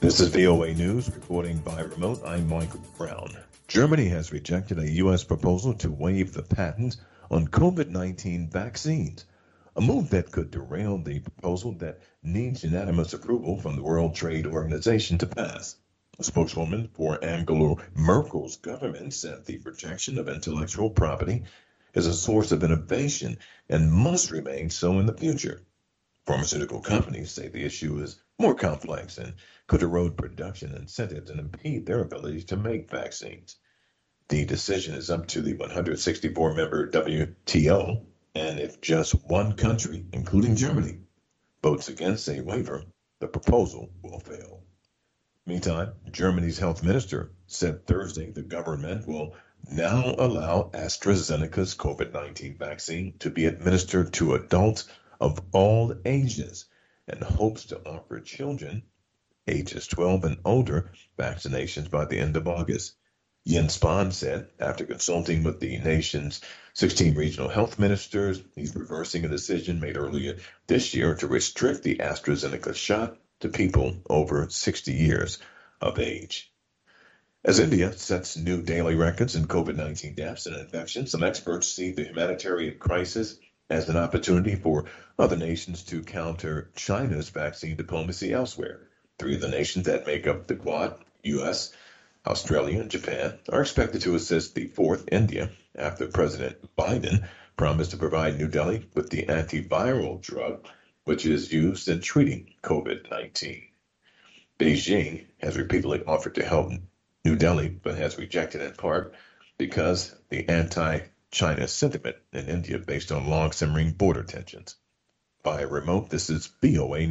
This is VOA News, reporting by remote. I'm Michael Brown. Germany has rejected a U.S. proposal to waive the patent on COVID-19 vaccines, a move that could derail the proposal that needs unanimous approval from the World Trade Organization to pass. A spokeswoman for Angela Merkel's government said the protection of intellectual property is a source of innovation and must remain so in the future. Pharmaceutical companies say the issue is more complex and could erode production incentives and impede their ability to make vaccines. The decision is up to the 164-member WTO, and if just one country, including Germany, votes against a waiver, the proposal will fail. Meantime, Germany's health minister said Thursday the government will now allow AstraZeneca's COVID-19 vaccine to be administered to adults of all ages and hopes to offer children ages 12 and older vaccinations by the end of August. Jens Spahn said, after consulting with the nation's 16 regional health ministers, he's reversing a decision made earlier this year to restrict the AstraZeneca shot to people over 60 years of age. As India sets new daily records in COVID-19 deaths and infections, some experts see the humanitarian crisis as an opportunity for other nations to counter China's vaccine diplomacy elsewhere. Three of the nations that make up the Quad, U.S., Australia, and Japan, are expected to assist the fourth, India, after President Biden promised to provide New Delhi with the antiviral drug, which is used in treating COVID-19. Beijing has repeatedly offered to help New Delhi, but has rejected in part because the anti-China sentiment in India based on long simmering border tensions. By remote, this is VOA